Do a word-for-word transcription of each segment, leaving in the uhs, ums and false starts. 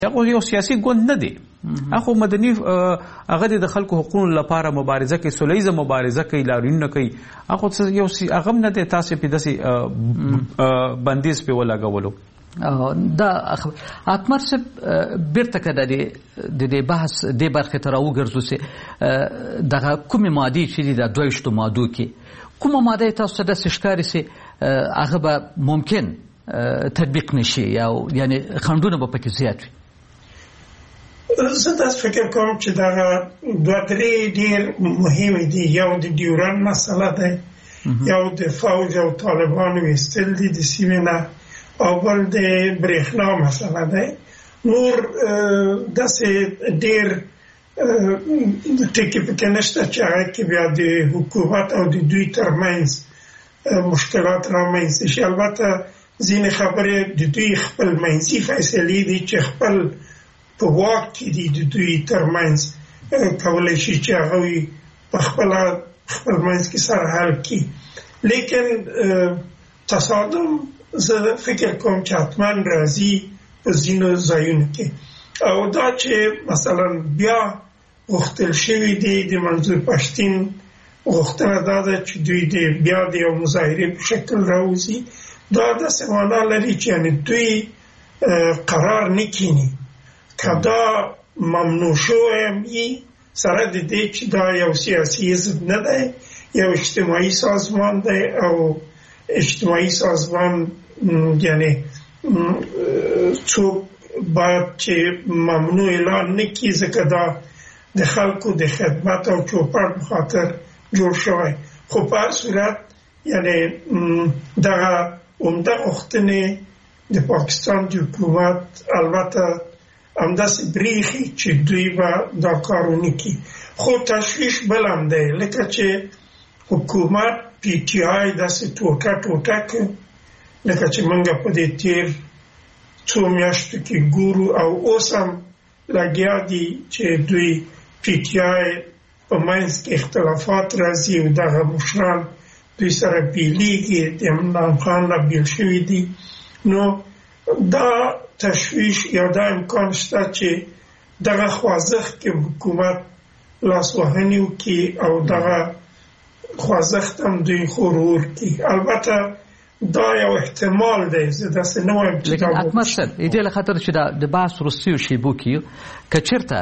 هغه یو سیاسي ګوند نه دی، هغه مدني هغه د خلکو حقوقو لپاره مبارزه کوي، سولیزه مبارزه کوي، لاریونونه کوي. هغه یو هغه نه دی تاسو په داسې بندیز په ولګولو. دا اتمر صاحب بیرته کده د دې بحث د برخه تر وګرځو سي دغه کومه ماده چې د دویشتو مادو کې کومه ماده تاسو د سشکاري سي هغه به ممکن تطبیق نشي یا یعنی خندونه به پکې زیات وي. زه تاسو فکر کوم چې دا دوه درې ډېر مهم دي. یو د ډیورن مسله ده، یو د فوج او طالبانو ایستل دي د سیمې نه، او بل د برېښنا مسله ده. نور داسې ډېر ټکي پکې نشته چې هغه کې بیا د حکومت او د دوی ترمنځ مشکلات رامنځته شي. البته ځینې خبرې د دوی خپل منځي فیصلې دي چې خپل په واک کې دي د دوی ترمنځ کولی شي چې هغوی په خپله خپل منځ کې سره حل کړي. لیکن تصادم زه فکر کوم چې حتما راځي په ځینو ځایونو کې، او دا چې مثلا بیا غوښتل شوي دي د منظور پښتین غوښتنه دا ده چې دوی د بیا د یو مظاهرې په شکل راوځي. دا داسې معنا لري چې یعنې دوی قرار نه کیني که دا ممنوع شوی وي، سره د دې چې دا یو سیاسي حزب نه دی، یو اجتماعي سازمان دی، او اجتماعي سازمان یعنی څوک باید چې ممنوع اعلان نه کړي ځکه دا د خلکو د خدمت او چوپړ په خاطر جوړ شوی. خو په هر صورت یعنی دغه عمده غوښتنې د پاکستان د حکومت البته همداسې بریښي چې دوی به دا کار ونه کړي. خو تشویش بل هم دی، لکه چې حکومت پی ټي آی داسې ټوټه ټوټه کړ، لکه چې موږ په دې تیر څو میاشتو کې ګورو، او اوس هم لګیا دي چې دوی پی ټي آی په منځ کې اختلافات راځي او دغه مشران دوی سره بیلیږي، د عمران خان نه بیل شوي دي. نو دا تشویش یا دا امکان شته چې دغه خوځښت کې حکومت لاسوهنې وکړي او دغه خوځښت هم دوی غرور کړي. البته دا یو احتمال دی، زه داسې نه وایم چې لیکن اتمر صاحب د دې له خاطر چې د بحث وروستیو شیبو کې که چېرته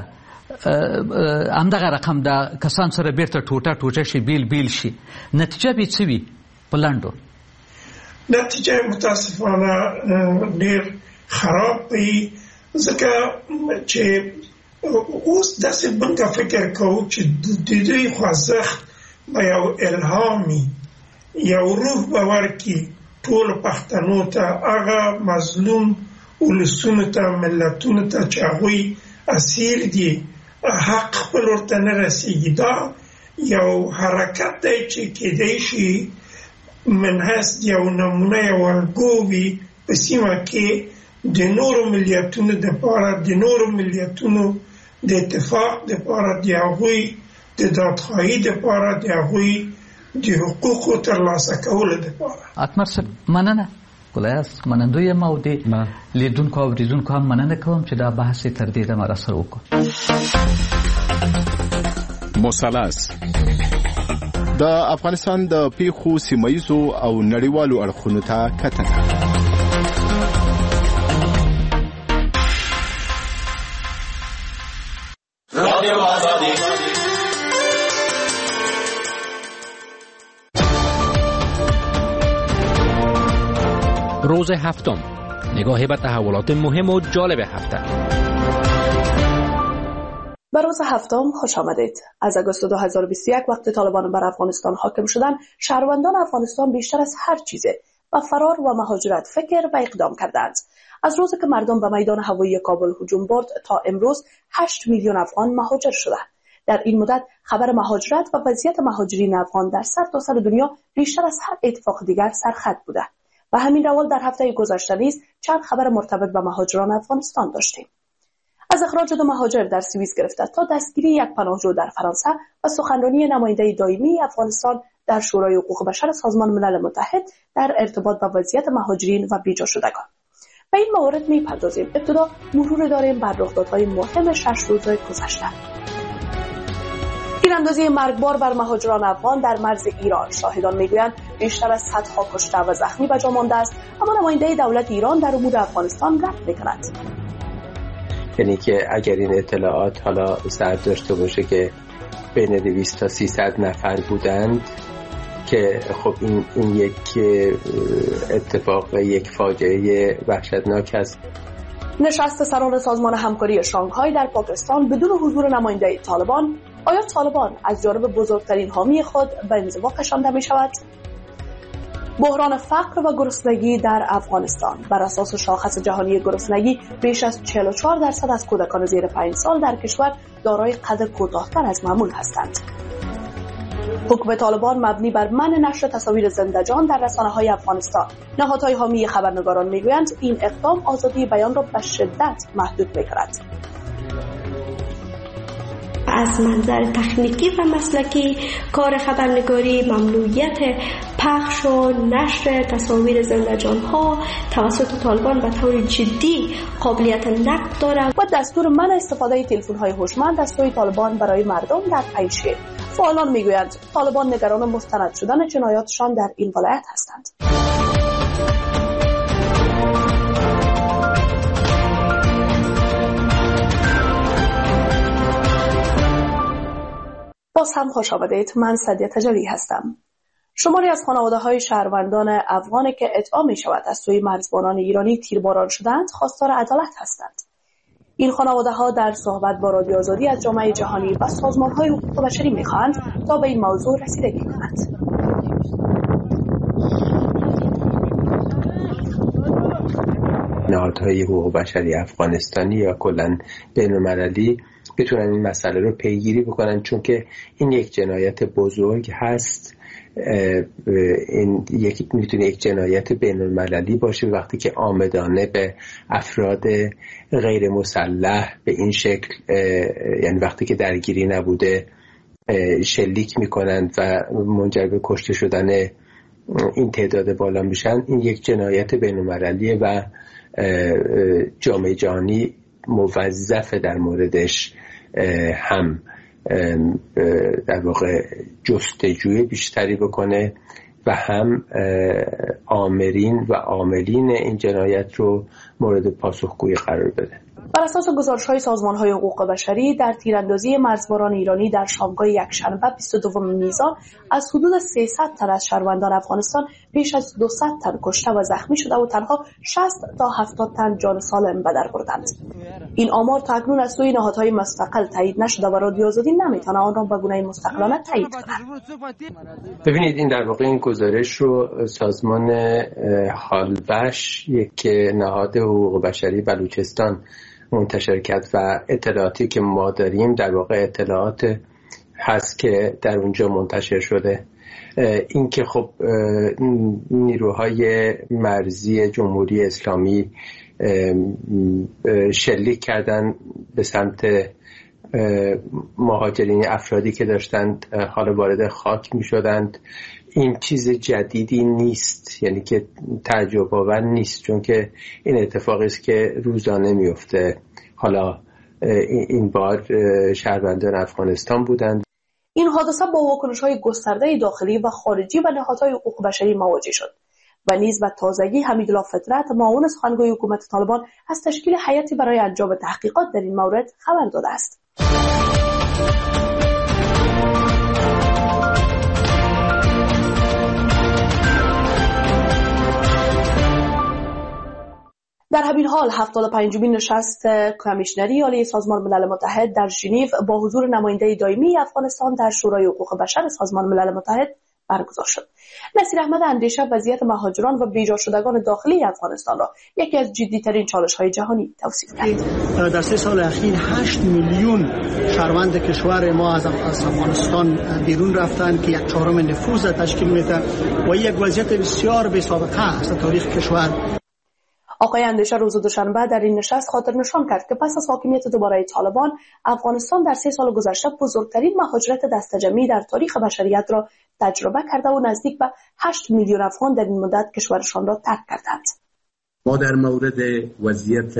همدغه رقم د کسان سره بیرته ټوټه ټوټه شي، بیل بیل شي، نتیجه به څه وي په لنډو؟ نتیجه متاسفانه ډېر خراب وي، ځکه چې اوس داسې موږ فکر کوو چې د دوی خوځښت به یو الهامي یو روح به ورکړي ټولو پښتنو ته، هغه مظلوم ولسونو ته، ملتونو ته چې هغوی اسیر دي، حق خپل ورته نه رسېږي. دا یو حرکت دی چې کېدی شي منحص یو نمونه یو الګو وي په سیمه کې د نورو ملیتونو دپاره، د نورو ملیتونو د اتفاق دپاره، د هغوی د دادخواهي دپاره، د هغوی د حقوقو ترلاسه کولو دپاره. اتمر صاحب مننه، ګلایاست منندوی یم او د لیدونکو او اوریدونکو هم مننه کوم چې دا بحث تر دې دمه راسره وکړو. مثلث د افغانستان د پیښو سیمایزو او نړیوالو اړخونو ته کتنه. روز هفتم، نگاهی به تحولات مهم و جالب هفته. به روز هفتم خوش آمدید. از آگوست دو هزار و بیست و یک وقتی طالبان بر افغانستان حاکم شدند، شهروندان افغانستان بیشتر از هر چیزه و فرار و مهاجرت فکر و اقدام کردند. از روزی که مردم به میدان هوایی کابل هجوم برد تا امروز هشت میلیون افغان مهاجر شدند. در این مدت خبر مهاجرت و وضعیت مهاجرین افغان در سرتاسر دنیا بیشتر از هر اتفاق دیگر سرخط بوده. و همین روال در هفته گذشته نیز چند خبر مرتبط به مهاجران افغانستان داشتیم. از اخراج دو مهاجر در سوئیس گرفته تا دستگیری یک پناهجو در فرانسه و سخنرانی نماینده دائمی افغانستان در شورای حقوق بشر سازمان ملل متحد در ارتباط با وضعیت مهاجرین و بیجا شدگان. به این موارد میپردازیم. ابتدا مرور داریم بر رخدادهای مهم شش روز گذشته. تیراندازی مرگبار بر مهاجران افغان در مرز ایران. شاهدان میگویند بیشتر از صدها کشته و زخمی به جا مانده است، اما نماینده دولت ایران در امور افغانستان رد میکند. یعنی که اگر این اطلاعات حالا سر داشته باشه که بین دویست تا سیصد نفر بودند که خب این این یک اتفاق و یک فاجعه وحشتناک است. نشست سران سازمان همکاری شانگهای در پاکستان بدون حضور نماینده طالبان. آیا طالبان از جانب بزرگترین حامی خود به انزوا کشانده می شود؟ بحران فقر و گرسنگی در افغانستان. بر اساس شاخص جهانی گرسنگی بیش از چهل و چهار درصد از کودکان زیر پنج سال در کشور دارای قد کوتاه‌تر از معمول هستند. حکم طالبان مبنی بر منع نشر تصاویر زنده‌جان در رسانه‌های افغانستان. نهادهای حامی خبرنگاران میگویند این اقدام آزادی بیان را به شدت محدود می‌کند. از منظر تکنیکی و مسلکی کار خبرنگاری ممنوعیت پخش و نشر تصاویر زنده‌جان‌ها توسط طالبان به طور جدی قابلیت نقد دارد و دستور منع استفاده تلفن‌های هوشمند از سوی طالبان برای مردم در پیشه. فعالان میگویند طالبان نگران مستند شدن جنایاتشان در این ولایت هستند. باز هم خوش آمدید. من سدیه تجلی هستم. شماری از خانواده‌های شهروندان افغانی که ادعا می‌شود از سوی مرزبانان ایرانی تیرباران شدند خواستار عدالت هستند. این خانواده‌ها در صحبت با رادیو آزادی از جامعه جهانی و سازمان‌های حقوق بشری می‌خواهند تا به این موضوع رسیدگی کنند. نهادهای حقوق بشری افغانستانی یا کلاً بین‌المللی بتونن این مسئله رو پیگیری بکنن، چون که این یک جنایت بزرگ هست. این یک میتونه یک جنایت بین المللی باشه وقتی که عامدانه به افراد غیر مسلح به این شکل، یعنی وقتی که درگیری نبوده، شلیک میکنند و منجر به کشته شدن این تعداد بالا میشن. این یک جنایت بین المللیه و جامعه جهانی موظفه در موردش هم در واقع جستجوی بیشتری بکنه و هم آمرین و عاملین این جنایت رو مورد پاسخگویی قرار بده. بر اساس گزارش‌های سازمان‌های حقوق بشری در تیراندازی مرزباران ایرانی در شامگاه یکشنبه بیست و دوم میزان از حدود سیصد تن از شهروندان افغانستان بیش از دویست تن کشته و زخمی شده و تنها شصت تا هفتاد تن جان سالم به در بردند. این آمار تا اکنون از سوی نهادهای مستقل تایید نشده و رادیو آزادی نمیتونه آن را به گونه مستقلانه تایید کند. ببینید این در واقع این گزارش رو سازمان حالبش، یک نهاد حقوق بشری بلوچستان منتشر کرد و اطلاعاتی که ما داریم در واقع اطلاعات هست که در اونجا منتشر شده. این که خب نیروهای مرزی جمهوری اسلامی شلیک کردن به سمت مهاجرین، افرادی که داشتند حالا وارد خاک می شدند، این چیز جدیدی نیست، یعنی که تعجب آور نیست، چون که این اتفاقی است که روزانه میفته. حالا این بار شهروندان افغانستان بودند. این حادثه با واکنش‌های گسترده داخلی و خارجی و نهادهای حقوق بشری مواجه شد و نیز به تازگی حمیدالله فطرت، معاون سخنگوی حکومت طالبان، از تشکیل هیئتی برای انجام تحقیقات در این مورد خبر داده است. در همین حال هفتاد و پنجمین نشست کمیشنری عالی سازمان ملل متحد در ژنو با حضور نماینده دائمی افغانستان در شورای حقوق بشر سازمان ملل متحد برگزار شد. نصیر احمد اندیشه وضعیت مهاجران و بیجا شدگان داخلی افغانستان را یکی از جدی‌ترین چالش‌های جهانی توصیف کرد. در سه سال اخیر هشت میلیون شهروند کشور ما از افغانستان بیرون رفتن که یک چهارم نفوذ تشکیل میده و یک وضعیت بسیار بی‌سابقه است در تاریخ کشور. آقای اندیشه روز دوشنبه در این نشست خاطر نشان کرد که پس از حاکمیت دوباره طالبان، افغانستان در سه سال گذشته بزرگترین مهاجرت دسته‌جمعی در تاریخ بشریت را تجربه کرده و نزدیک به هشت میلیون افغان در این مدت کشورشان را ترک کردند. ما در مورد وضعیت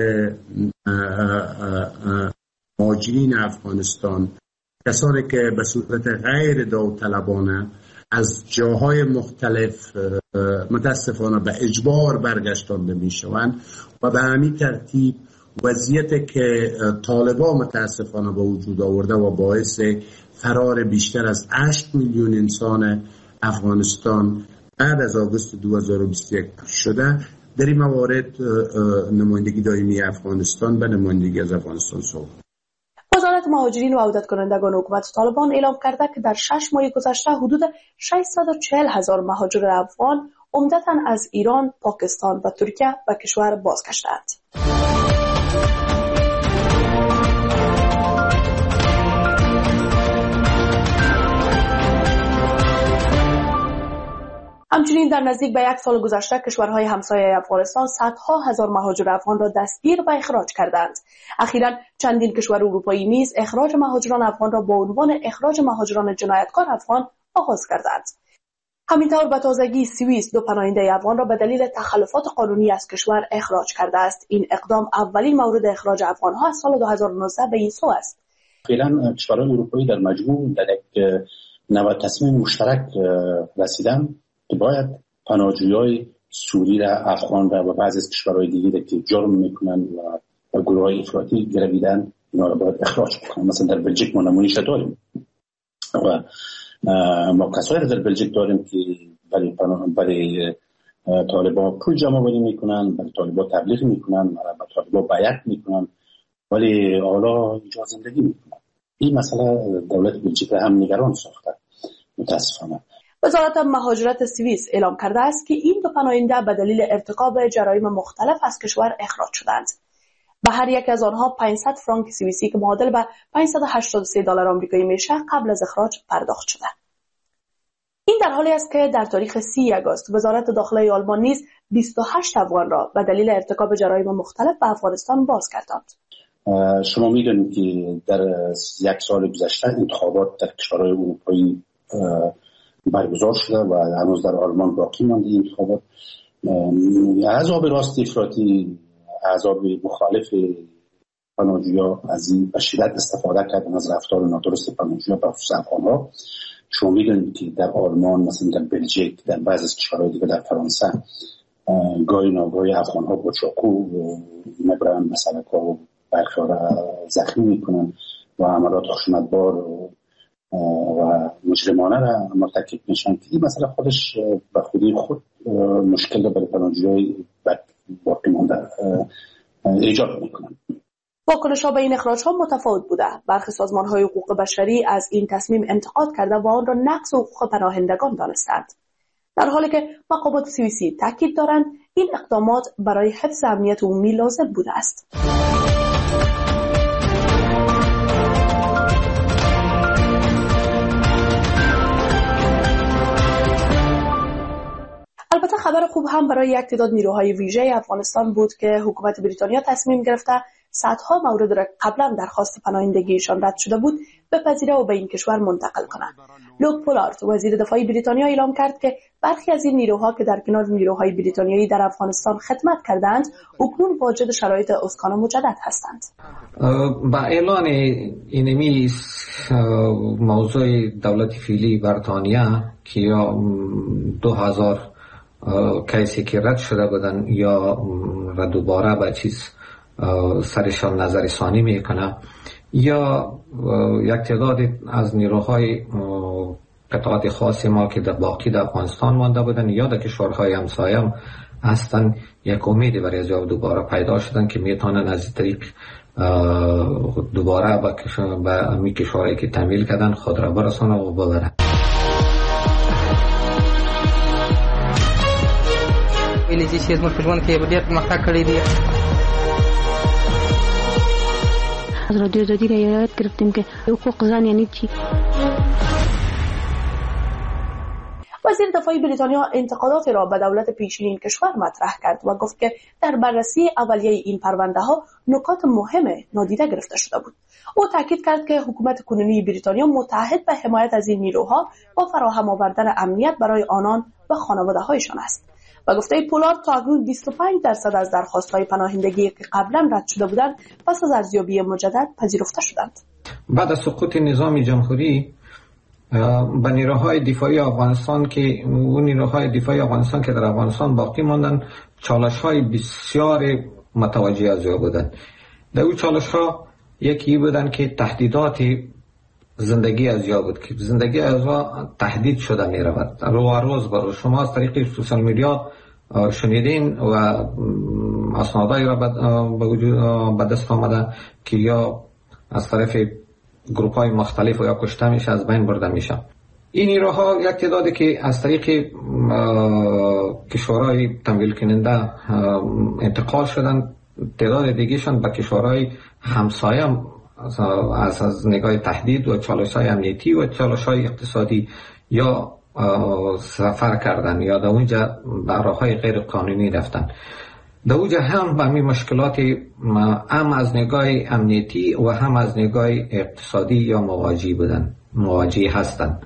مهاجرین افغانستان، کسانی که به صورت غیر داوطلبانه از جاهای مختلف متاسفانه به اجبار برگشتانده می شوند و به همین ترتیب وضعیتی که طالبان متاسفانه به وجود آورده و باعث فرار بیشتر از هشت میلیون انسان افغانستان بعد از آگوست دو هزار و بیست و یک شده، در این موارد نمایندگی دائمی افغانستان به نمایندگی از افغانستان صحبت. وزارت مهاجرین و عودت کنندگان حکومت طالبان اعلام کرده که در شش ماه گذشته حدود ششصد و چهل هزار مهاجر افغان عمدتاً از ایران، پاکستان و ترکیه به کشور بازگشتند. همچنین در نزدیک به یک سال گذشته کشورهای همسایه افغانستان صدها هزار مهاجر افغان را دستگیر و اخراج کردند. اخیراً چندین کشور اروپایی نیز اخراج مهاجران افغان را با عنوان اخراج مهاجران جنایتکار افغان آغاز کردند. همینطور به تازگی سوئیس دو پناهنده افغان را به دلیل تخلفات قانونی از کشور اخراج کرده است. این اقدام اولین مورد اخراج افغانها از سال دو هزار و نوزده به این سو است. فعلا کشورهای اروپایی در مجموع در یک نوع تصمیم مشترک رسیدن که باید پناهجویان سوری را، افغان را و بعضی از کشورهای دیگه که جرم میکنن و گروه‌های افراطی گرویدن اینا را باید اخراج کنن. مثلا در بلژیک ما نمونه‌اش داریم و ما کسایی در بلژیک داریم که برای برای طالبان پول جمع آوری میکنن، برای طالبان تبلیغ میکنن، برای طالبان بیعت میکنن، ولی حالا اینجا زندگی میکنن. این مسئله دولت بلژیک را هم نگران ساخته متاسفانه. وزارت مهاجرت سوئیس اعلام کرده است که این دو پناهنده به دلیل ارتکاب جرایم مختلف از کشور اخراج شدند. به هر یک از آنها پانصد فرانک سوئیسی که معادل به پانصد و هشتاد و سه دلار آمریکایی میشه قبل از اخراج پرداخت شده. این در حالی است که در تاریخ سی آگوست وزارت داخلی آلمان نیز بیست و هشت افغان را به دلیل ارتکاب جرایم مختلف به افغانستان بازگرداند. شما میدونید که در یک سال گذشته انتخابات در کشورهای اروپایی برگزار شده و هنوز در آلمان باقی مانده این انتخابات. احزاب راست افراطی، احزاب مخالف پناهجویان از این به شدت استفاده کردن از رفتار نادرست پناهجویان به خصوص افغان‌ها. شما میدونید که در آلمان، مثلا در بلژیک، در بعضی از کشورهای دیگه، در فرانسه گاهی ناگاهی افغان‌ها با چاقو میبرن مثلا که برخی را زخمی میکنن و عملات خشونتبار و مجرمانه را مرتکب میشن که این مسئله خودش به خودی خود مشکل را برای پناهجویان باقی مانده ایجاد میکنن. واکنش‌ها به این اخراج‌ها متفاوت بوده. برخی سازمان‌های حقوق بشری از این تصمیم انتقاد کرده و آن را نقض حقوق پناهندگان دانستند. در حالی که مقامات سوئیسی تاکید دارند این اقدامات برای حفظ امنیت عمومی لازم بوده است. البته خبر خوب هم برای یک تعداد نیروهای ویژه افغانستان بود که حکومت بریتانیا تصمیم گرفته صدها مورد را قبلا درخواست پناهندگیشان رد شده بود بپذیره و به این کشور منتقل کنند. لوک پولارد وزیر دفاع بریتانیا اعلام کرد که برخی از این نیروها که در کنار نیروهای بریتانیایی در افغانستان خدمت کردند اکنون واجد شرایط اسکان مجدد هستند. با اعلان اینمی موضوع دولت فعلی بریتانیا که یا دو هزار کیسی که رد شده بودن یا رد دوباره به چیز سرشان نظر ثانی میکنه یا یک تعداد از نیروهای قطعات خاص ما که در باقی در افغانستان مانده بودن یا در کشورهای همسایه هم هستن، یک امیدی برای از دوباره پیدا شدن که میتونن از طریق دوباره به امی کشورهایی که تمویل کردن خود را برسانه و ببرن. ویلې چې زموږ په ژوند کې ډېر پرمختګ کړی دی. از رادیو آزادی رعایت گرفتیم که حقوق زن یعنی چی. وزیر دفاع بریتانیا انتقادات را به دولت پیشین کشور مطرح کرد و گفت که در بررسی اولیه این پرونده ها نکات مهم نادیده گرفته شده بود. او تاکید کرد که حکومت کنونی بریتانیا متعهد به حمایت از این نیروها و فراهم آوردن امنیت برای آنان و خانواده هایشان است. و گفته پولارد تا اکنون بیست و پنج درصد از درخواست‌های پناهندگی که قبلا رد شده بودند پس از ارزیابی مجدد پذیرفته شدند. بعد از سقوط نظام جمهوری به نیروهای دفاعی افغانستان که اون نیروهای دفاعی افغانستان که در افغانستان باقی ماندن چالش‌های بسیار متوجه از او بودند. در اون چالش‌ها یکی بودن که تهدیدات زندگی از یا بود که زندگی از یا تهدید شده می رود رو روز بر شما از طریق سوشال میدیا شنیدین و اسنادایی را به وجود به دست آمده که یا از طرف گروپ های مختلف و یا کشته میشه از بین برده میشه. این نیروها یک تعدادی که از طریق کشورهای تمویل کننده انتقال شدن، تعداد دیگهشان به کشورهای همسایه از از نگاه تهدید و چالش‌های امنیتی و چالش‌های اقتصادی یا سفر کردن یا در اونجا به راه‌های غیر قانونی رفتن. در اونجا هم به همین مشکلات هم از نگاه امنیتی و هم از نگاه اقتصادی یا مواجه بودن مواجه هستند.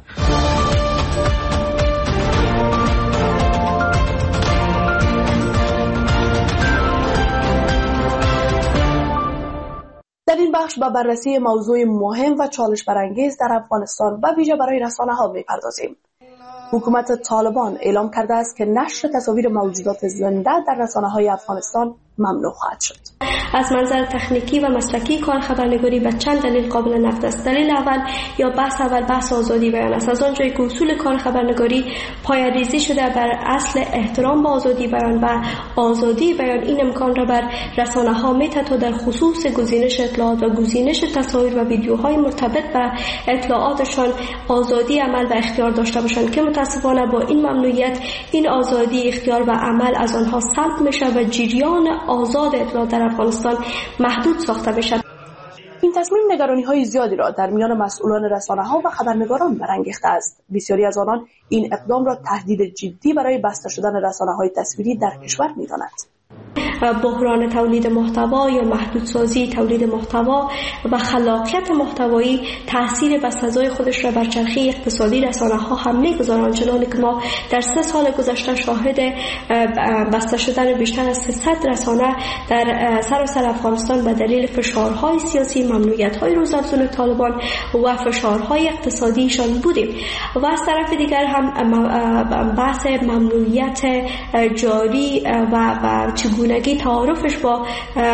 در این بخش با بررسی موضوع مهم و چالش برانگیز در افغانستان و ویژه برای رسانه‌ها می‌پردازیم. حکومت طالبان اعلام کرده است که نشر تصاویر موجودات زنده در رسانه‌های افغانستان ممنوع خواهد شد. از منظر تکنیکی و مسلکی کار خبرنگاری به چند دلیل قابل نقد است. دلیل اول یا بحث اول بحث آزادی بیان است. از آنجایی که اصول کار خبرنگاری پایه‌ریزی شده بر اصل احترام به آزادی بیان و آزادی بیان، این امکان را بر رسانه‌ها می‌دهد تا در خصوص گزینش اطلاعات و گزینش تصاویر و ویدیوهای مرتبط به اطلاعاتشان آزادی عمل و اختیار داشته باشند که متأسفانه با این ممنوعیت این آزادی اختیار و عمل از آنها سلب میشه و جریان آزاد اطلاعات در افغانستان محدود ساخته بشد. این تصمیم نگرانی‌های زیادی را در میان مسئولان رسانه‌ها و خبرنگاران برانگیخته است. بسیاری از آنان این اقدام را تهدید جدی برای بسته شدن رسانه‌های تصویری در کشور می‌دانند. بحران تولید محتوا یا محدودسازی تولید محتوا و خلاقیت محتوایی تاثیر بسزای خودش را بر چرخه اقتصادی رسانه‌ها هم می‌گذارد، چنانکه که ما در سه سال گذشته شاهد بسته شدن بیشتر از سیصد رسانه در سراسر افغانستان به دلیل فشارهای سیاسی، ممنوعیت‌های روزافزون طالبان و فشارهای اقتصادیشان بودیم. و از طرف دیگر هم بحث ممنوعیت جاری و و چگونگی تعارفش با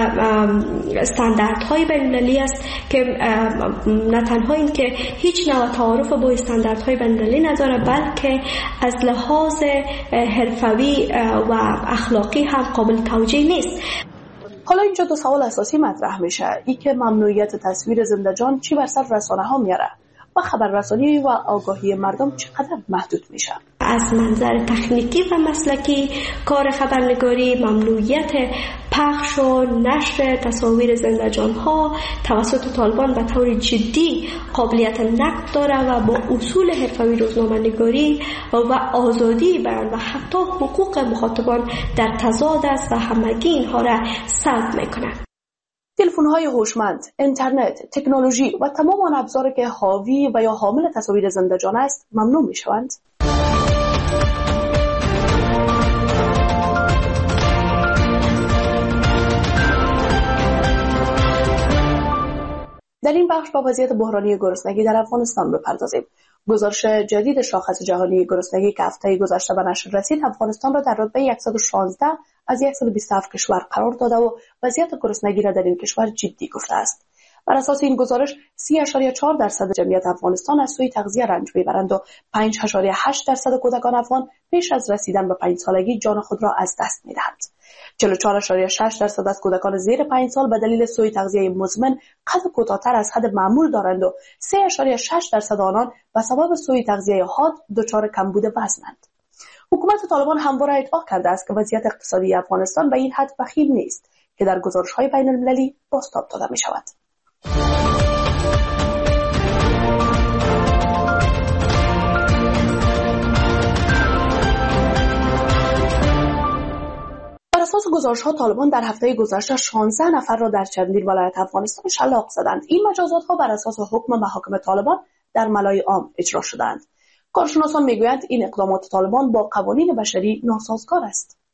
استانداردهای بین‌المللی است که نه تنها این که هیچ نوع تعارف با استانداردهای بین‌المللی نداره، بلکه از لحاظ حرفوی و اخلاقی هم قابل توجیه نیست. حالا اینجا دو سوال اساسی مطرح میشه، ای که ممنوعیت تصویر زنده جان چی بر سر رسانه‌ها میاره و خبررسانی و آگاهی مردم چقدر محدود میشه. از منظر تکنیکی و مسلکی کار خبرنگاری ممنوعیت پخش و نشر تصاویر زنده جان‌ها توسط طالبان به طور جدی قابلیت نقد داره و با اصول حرفه‌ای روزنامه‌نگاری و آزادی بیان و حتی حقوق مخاطبان در تضاد است و همگی اینها را سلب میکنه. تلفن‌های هوشمند، اینترنت، تکنولوژی و تمام آن ابزاری که حاوی و یا حامل تصاویر زنده جان است ممنوع می‌شوند. در این بخش با وضعیت بحرانی گرسنگی در افغانستان بپردازیم. گزارش جدید شاخص جهانی گرسنگی که هفته گذشته به نشر رسید، افغانستان را در رتبه صد و شانزده از صد و بیست و هفت کشور قرار داده و وضعیت گرسنگی را در این کشور جدی گفته است. بر اساس این گزارش سی و چهار درصد جمعیت افغانستان از سوی تغذیه رنج میبرند و پنج و هشت درصد کودکان افغان پیش از رسیدن به پنج سالگی جان خود را از دست میدهند. چهل و چهار و شش درصد از کودکان زیر پنج سال به دلیل سوء تغذیه مزمن قد کوتاه‌تر از حد معمول دارند و سه و شش درصد آنان به سبب سوء تغذیه حاد دچار کمبود وزنند. حکومت طالبان همواره ادعا کرده است که وضعیت اقتصادی افغانستان به این حد بخیل نیست که در گزارش‌های بین‌المللی بازتاب داده می‌شود. بر اساس گزارش‌ها طالبان در هفته گذشته شانزده نفر را در چندین ولایت افغانستان شلاق زدند. این مجازات‌ها بر اساس حکم محاکم طالبان در ملای عام اجرا شدند. کارشناسان میگویند این اقدامات طالبان با قوانین بشری ناسازگار است.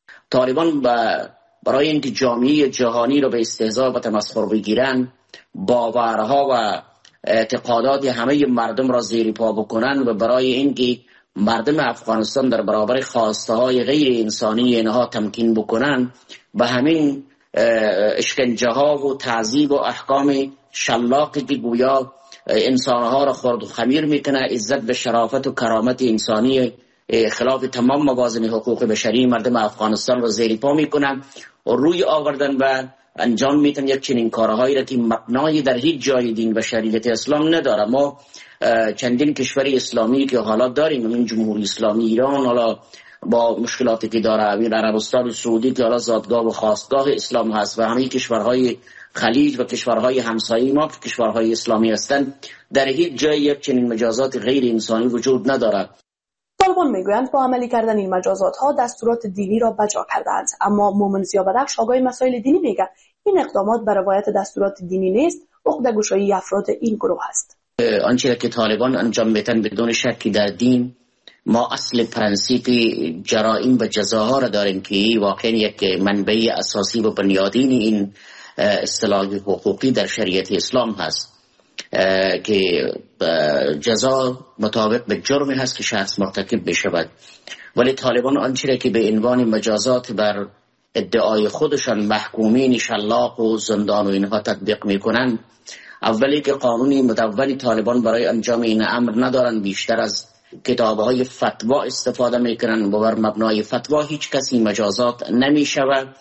طالبان برای اینکه جامعه جهانی رو به استهزاء و تمسخر بگیرن، باورها و اعتقادات همه مردم را زیر پا بکنن و برای اینکه مردم افغانستان در برابر خواسته های غیر انسانی اینها تمکین بکنن، به همین اشکنجه ها و تعذیب و احکام شلاقی که گویا انسانها را خرد و خمیر میکنه، عزت به شرافت و کرامت انسانی خلاف تمام موازین حقوق بشری مردم افغانستان را زیر پا میکنن و روی آوردن و انجام میتن یک چنین کارهایی را که مبنای در هیچ جای دین و شریعت اسلام نداره. ما چندین کشور اسلامی که حالا داریم، همین جمهوری اسلامی ایران حالا با مشکلاتی که داره، همین عربستان سعودی که حالا زادگاه و خواستگاه اسلام هست و همه کشورهای خلیج و کشورهای همسایه ما که کشورهای اسلامی هستند، در هیچ جای یک چنین مجازات غیر انسانی وجود نداره. طالبان میگویند با عملی کردن این مجازات ها دستورات دینی را بجا کردند، اما مومن زیابدخش آگاه مسائل دینی میگه این اقدامات بر روایت دستورات دینی نیست، عقده‌گشایی افراد این گروه است. آنچه که طالبان انجام میدن بدون شکی در دین، ما اصل پرنسیپ جرائم و جزاها را داریم که واقعا یک منبع اساسی و بنیادین این اصطلاح حقوقی در شریعت اسلام هست که جزا مطابق به جرمی هست که شخص مرتکب بشود. ولی طالبان آنچه که به عنوان مجازات بر ادعای خودشان محکومین شلاق و زندان و اینها تطبیق میکنن، اولی که قانونی مدون طالبان برای انجام این امر ندارن، بیشتر از کتابهای فتوا استفاده میکنن و بر مبنای فتوا هیچ کسی مجازات نمیشود.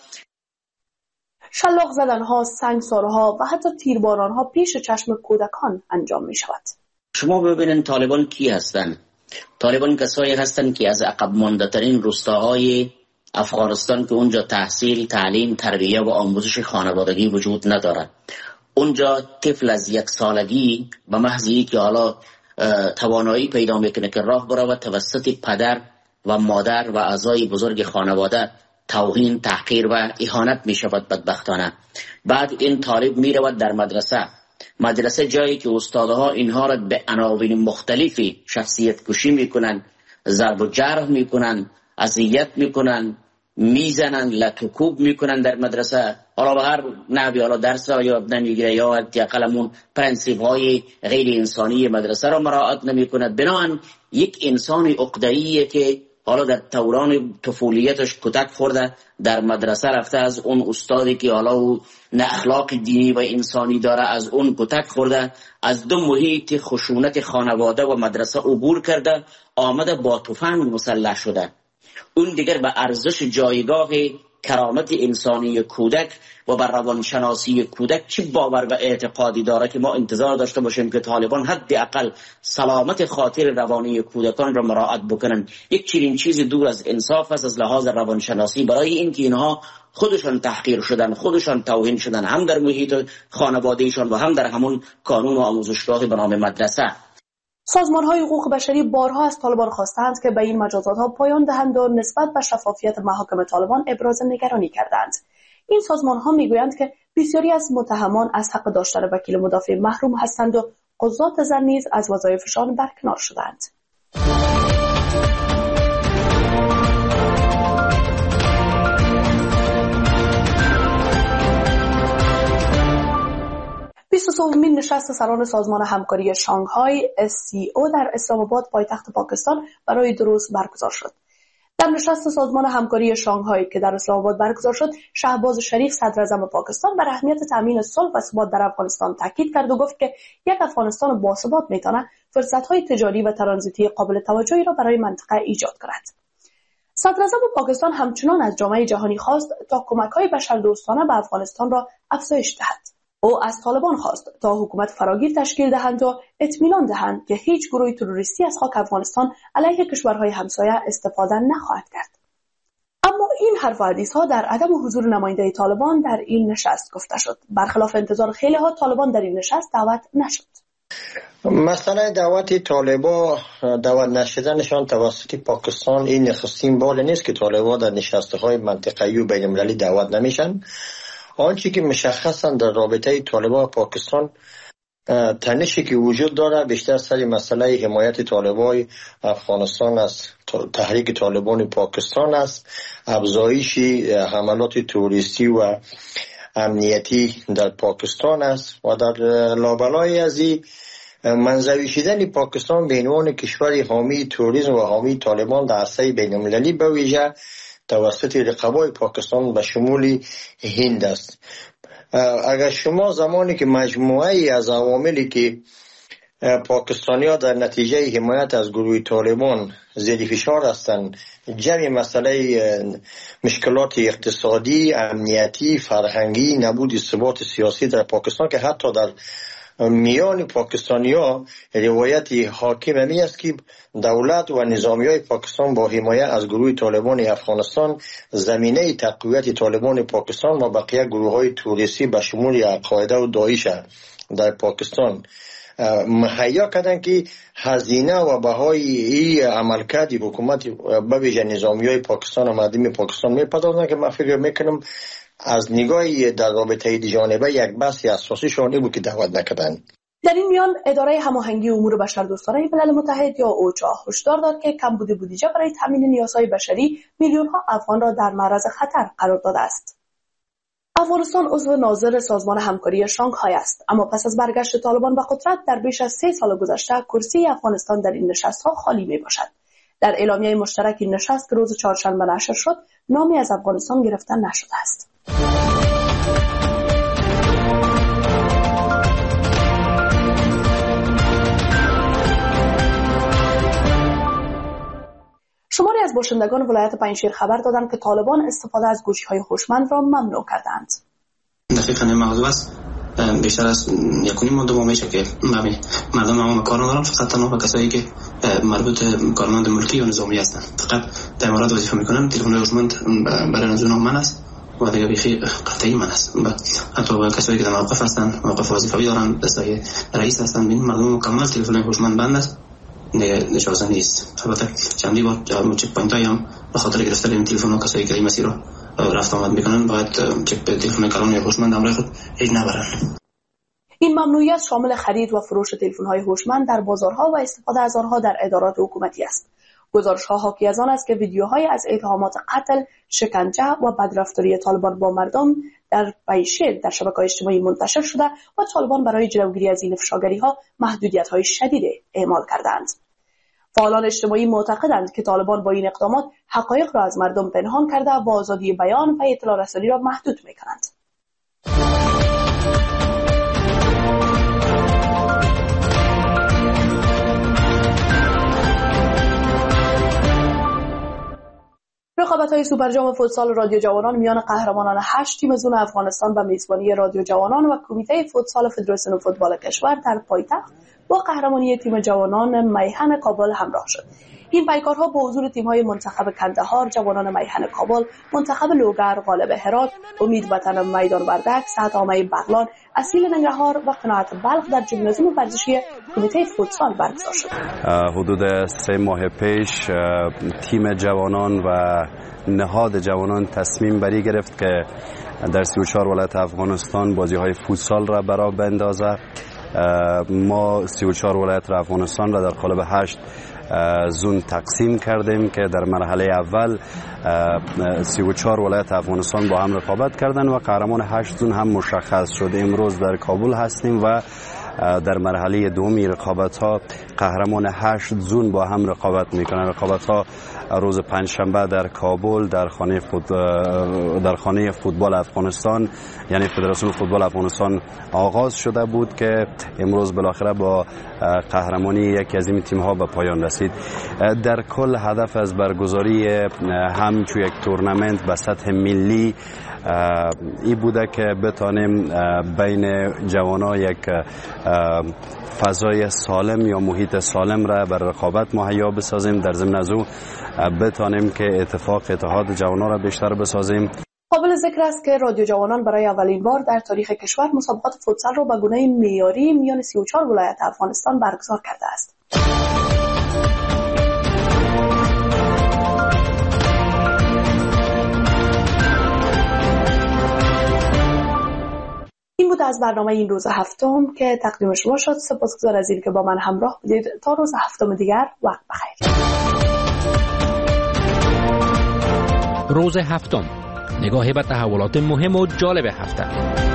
شلاق زدنها، سنگسارها و حتی تیربارانها پیش چشم کودکان انجام می شود. شما ببینید طالبان کی هستند؟ طالبان کسایی هستند که از عقب مانده ترین روستاهای افغانستان که اونجا تحصیل، تعلیم، تربیه و آموزش خانوادگی وجود ندارد. اونجا طفل از یک سالگی به محضی که حالا توانایی پیدا میکنه که راه بره و توسط پدر و مادر و اعضای بزرگ خانواده توهین، تحقیر و اهانت می شود بدبختانه. بعد این طالب می رود در مدرسه مدرسه جایی که استادها اینها را به عناوین مختلفی شخصیت کشی می کنن، ضرب و جرح می کنن، اذیت می کنن، می زنن، لطوکوب می کنن در مدرسه. حالا به هر نحوی حالا درس را یاد نمیگیره یا حداقل پرنسیپ های غیر انسانی مدرسه را مراعات نمی کند. بنابراین یک انسان عقده‌ایه که حالا در دوران طفولیتش کتک خورده، در مدرسه رفته، از اون استادی که حالا او نه اخلاق دینی و انسانی داره از اون کتک خورده، از دو محیط خشونت خانواده و مدرسه عبور کرده، آمده با تفنگ مسلح شده. اون دیگر به ارزش جایگاه کرامت انسانی کودک و بر روانشناسی کودک چه باور و اعتقادی داره که ما انتظار داشته باشیم که طالبان حداقل سلامت خاطر روانی کودکان را مراعات بکنن. یک چنین چیزی دور از انصاف است از لحاظ روانشناسی، برای اینکه اینها خودشان تحقیر شدن، خودشان توهین شدن، هم در محیط خانوادهشان و هم در همون کانون و آموزشگاه به نام مدرسه. سازمان‌های حقوق بشری بارها از طالبان خواستند که به این مجازات‌ها پایان دهند و نسبت به شفافیت محاکم طالبان ابراز نگرانی کردند. این سازمان‌ها می‌گویند که بسیاری از متهمان از حق داشتن وکیل مدافع محروم هستند و قضات زن نیز از وظایفشان برکنار شدند. بیست و سومین نشست سران سازمان همکاری شانگهای اس سی او در اسلام آباد پایتخت پاکستان برای دو روز برگزار شد. در نشست سازمان همکاری شانگهای که در اسلام آباد برگزار شد، شهباز شریف صدر اعظم پاکستان بر اهمیت تامین صلح و ثبات در افغانستان تاکید کرد و گفت که یک افغانستان باثبات میتواند فرصت‌های تجاری و ترانزیتی قابل توجهی را برای منطقه ایجاد کند. صدر اعظم پاکستان همچنان از جامعه جهانی خواست تا کمک‌های بشردوستانه به افغانستان را افزایش دهد. او از طالبان خواست تا حکومت فراگیر تشکیل دهند و اطمینان دهند که هیچ گروه تروریستی از خاک افغانستان علیه کشورهای همسایه استفاده نخواهد کرد. اما این حرف و حدیث‌ها در عدم حضور نماینده طالبان در این نشست گفته شد. برخلاف انتظار خیلی‌ها طالبان در این نشست دعوت نشد. مسئله دعوت طالبان دعوت نشدنشان توسط پاکستان این نخستین بار نیست که طالبان در نشست‌های منطقه‌ای و بین‌المللی دعوت نمیشن. آنچه که مشخصا در رابطه طالبان و پاکستان تنشی که وجود داره بیشتر سر مسئله حمایت طالبان افغانستان است، تحریک طالبان پاکستان است، افزایش حملات توریستی و امنیتی در پاکستان است و در لابلای از این منزوی شدن پاکستان به عنوان کشور حامی توریسم و حامی طالبان در عرصه بین المللی به ویژه توسط رقبای پاکستان به شمول هند است. اگر شما زمانی که مجموعه از عواملی که پاکستانی ها در نتیجه حمایت از گروه طالبان زیر فشار هستند، جمعی مسئله مشکلات اقتصادی، امنیتی، فرهنگی، نبود ثبات سیاسی در پاکستان که حتی در میان پاکستانی ها روایت حاکم می است که دولت و نظامی های پاکستان با حمایت از گروه طالبان افغانستان زمینه تقویت طالبان پاکستان و بقیه گروه های توریستی به شمول القاعده و داعش در پاکستان مهیا کردن که هزینه و بهای این عملکرد حکومت به ویژه نظامی های پاکستان و مردم پاکستان میپردازند که من فکر میکنم از نگاه در رابطه جانبه یک بحث اساسی شونه بود که دعوت نکردن. در این میان اداره هماهنگی امور بشردوستانه ملل متحد یا اوچا هشدار داد که کمبود بودجه برای تامین نیازهای بشری میلیون‌ها افغان را در معرض خطر قرار داده است. افغانستان عضو ناظر سازمان همکاری شانگهای است، اما پس از برگشت طالبان به قدرت در بیش از سه سال گذشته کرسی افغانستان در این نشست‌ها خالی میباشد. در اعلامیه مشترک این نشست که روز چهارشنبه نشر شد، نامی از افغانستان گرفته نشده است. شماری از باشندگان ولایت پنجشیر خبر دادند که طالبان استفاده از گوشی‌های هوشمند را ممنوع کردند. دقیقاً این موضوع است. بیشتر از یک و نیم ماه دو ماه میشه که مردم عوام کار ندارن، فقط تنها کسایی که مربوط کارمند ملکی یا نظامی هستن فقط در امارات وظیفه میکنن. تلفن هوشمند برای از اونها من است و دیگه بیخی قطعی من است. حتی کسایی که در موقف هستن، موقف وظیفوی دارن، دستای رئیس هستن، ببین مردم مکمل تلفن هوشمند بند است، دیگه اجازه نیست. البته چندی بار جواب چک پوینت هم به خاطر گرفتن این تلفن ها کسایی که این مسیر رو رفت آمد میکنن باید چک تلفن کلان یا هوشمند همراه خود هیچ نبرن. این ممنوعیت شامل خرید و فروش تلفن‌های هوشمند در بازارها و استفاده از آنها در ادارات حکومتی است. گزارش‌ها حاکی از آن است که ویدیوهای از اتهامات قتل، شکنجه و بدرفتاری طالبان با مردم در پنجشیر در شبکه‌های اجتماعی منتشر شده و طالبان برای جلوگیری از این افشاگری‌ها محدودیت‌های شدید اعمال کردند. فعالان اجتماعی معتقدند که طالبان با این اقدامات حقایق را از مردم پنهان کرده و آزادی بیان و اطلاع رسانی را محدود می‌کنند. رقابت‌های سوپرجام فوتسال رادیو جوانان میان قهرمانان هشت تیم زون افغانستان و میزبانی رادیو جوانان و کمیته فوتسال فدراسیون فوتبال کشور در پایتخت با قهرمانی تیم جوانان میهن کابل همراه شد. این پیکارها با حضور تیم‌های منتخب کندهار، جوانان میهن کابل، منتخب لوگر، غالب هرات، امید وطن میدان وردک، سعد آمه بغلان، اصیل ننگرهار و قناعت بلخ در ژیمنازیوم ورزشی کمیته فوتسال برگزار شد. حدود سه ماه پیش تیم جوانان و نهاد جوانان تصمیم بری گرفت که در سی و چهار ولایت افغانستان بازی‌های فوتسال را برا بندازه. ما سی و چهار ولایت افغانستان را در قالب هشت زون تقسیم کردیم که در مرحله اول سی و چهار ولایت افغانستان با هم رقابت کردن و قهرمان هشت زون هم مشخص شد. امروز در کابل هستیم و در مرحله دومی رقابت ها قهرمان هشت زون با هم رقابت میکنن. رقابت ها روز پنجشنبه در کابل در خانه فوت... در خانه فوتبال افغانستان یعنی فدراسیون فوتبال افغانستان آغاز شده بود که امروز بالاخره با قهرمانی یکی از این تیم ها به پایان رسید. در کل هدف از برگزاری همچون یک تورنمنت به سطح ملی ای بوده که بتانیم بین جوانا یک فضای سالم یا محیط سالم را بر رقابت مهیا بسازیم، در ضمن از او بتانیم که اتفاق اتحاد جوانا را بیشتر بسازیم. قابل ذکر است که رادیو جوانان برای اولین بار در تاریخ کشور مسابقات فوتسال را به گونه معیاری میان سی و چهار ولایت افغانستان برگزار کرده است. این این بود از برنامه این روز هفتم که تقدیم شما شد. سپاسگزار از این که با من همراه بودید. تا روز هفتم دیگر وقت بخیر. روز هفتم، نگاهی به تحولات مهم و جالب هفته.